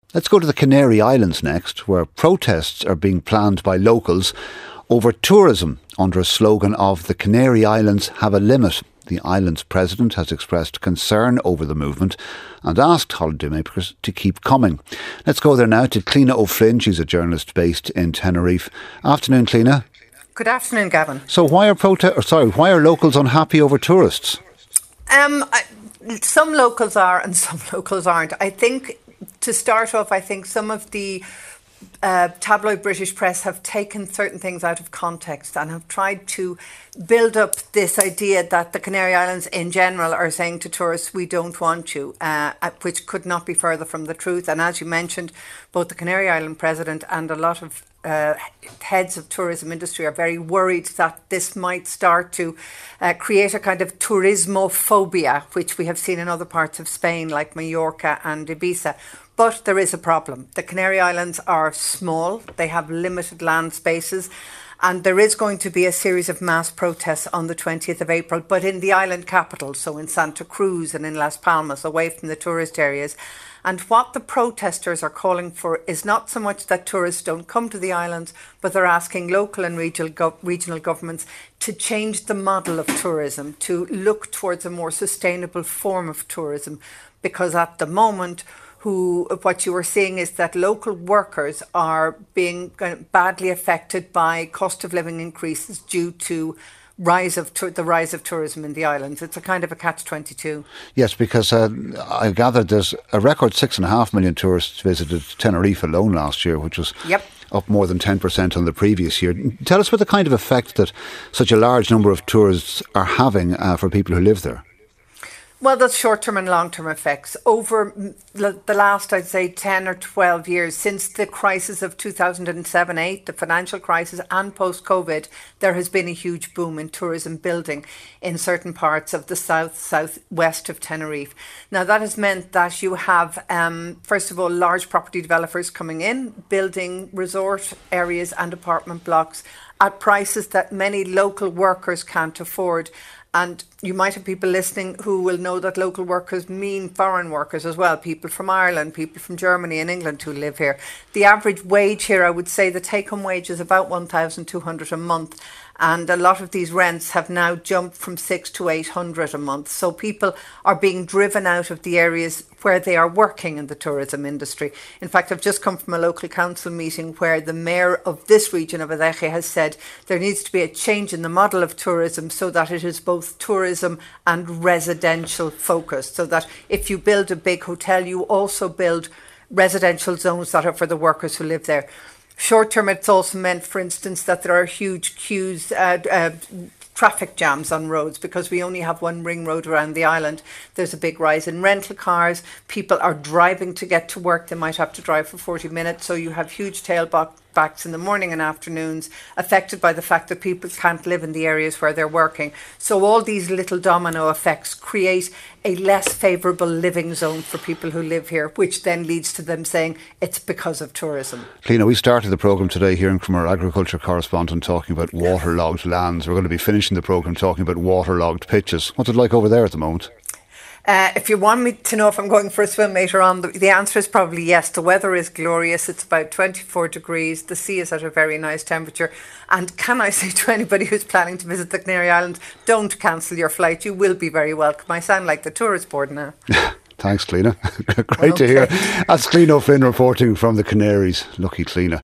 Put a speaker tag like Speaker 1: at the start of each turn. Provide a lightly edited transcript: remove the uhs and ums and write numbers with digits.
Speaker 1: Let's go to the Canary Islands next, where protests are being planned by locals over tourism under a slogan of "The Canary Islands have a limit." The island's president has expressed concern over the movement and asked holidaymakers to keep coming. Let's go there now to Cliona O'Flynn. She's a journalist based in Tenerife. Afternoon, Cliona.
Speaker 2: Good afternoon, Gavin.
Speaker 1: So why are locals unhappy over tourists?
Speaker 2: Some locals are and some locals aren't. I think, to start off, some of the tabloid British press have taken certain things out of context and have tried to build up this idea that the Canary Islands in general are saying to tourists, we don't want you, which could not be further from the truth. And as you mentioned, both the Canary Island president and a lot of heads of tourism industry are very worried that this might start to create a kind of turismophobia, which we have seen in other parts of Spain like Mallorca and Ibiza. But there is a problem. The Canary Islands are small, they have limited land spaces, and there is going to be a series of mass protests on the 20th of April, but in the island capital, so in Santa Cruz and in Las Palmas, away from the tourist areas. And what the protesters are calling for is not so much that tourists don't come to the islands, but they're asking local and regional governments to change the model of tourism, to look towards a more sustainable form of tourism, because at the moment, what you are seeing is that local workers are being badly affected by cost of living increases due to the rise of tourism in the islands. It's a kind of a catch-22.
Speaker 1: Yes, because I gather there's a record 6.5 million tourists visited Tenerife alone last year, which was up more than 10% on the previous year. Tell us what the kind of effect that such a large number of tourists are having for people who live there.
Speaker 2: Well, there's short-term and long-term effects. Over the last, I'd say, 10 or 12 years, since the crisis of 2007-8, the financial crisis and post-COVID, there has been a huge boom in tourism building in certain parts of the southwest of Tenerife. Now, that has meant that you have, first of all, large property developers coming in, building resort areas and apartment blocks at prices that many local workers can't afford. And you might have people listening who will know that local workers mean foreign workers as well, people from Ireland, people from Germany and England who live here. The average wage here, I would say the take-home wage is about $1,200 a month. And a lot of these rents have now jumped from $600 to $800 a month. So people are being driven out of the areas where they are working in the tourism industry. In fact, I've just come from a local council meeting where the mayor of this region of Adeje has said there needs to be a change in the model of tourism so that it is both tourism and residential focused. So that if you build a big hotel, you also build residential zones that are for the workers who live there. Short term, it's also meant, for instance, that there are huge queues, traffic jams on roads because we only have one ring road around the island. There's a big rise in rental cars. People are driving to get to work. They might have to drive for 40 minutes. So you have huge tailbacks in the morning and afternoons, affected by the fact that people can't live in the areas where they're working. So all these little domino effects create a less favourable living zone for people who live here, which then leads to them saying it's because of tourism.
Speaker 1: Cliona, we started the programme today hearing from our agriculture correspondent talking about waterlogged lands. We're going to be finishing the programme talking about waterlogged pitches. What's it like over there at the moment?
Speaker 2: If you want me to know if I'm going for a swim later on, the answer is probably yes. The weather is glorious. It's about 24 degrees. The sea is at a very nice temperature. And can I say to anybody who's planning to visit the Canary Islands, don't cancel your flight. You will be very welcome. I sound like the tourist board now.
Speaker 1: Thanks, Cliona. Great to hear. That's Cliona O'Flynn reporting from the Canaries. Lucky Cliona.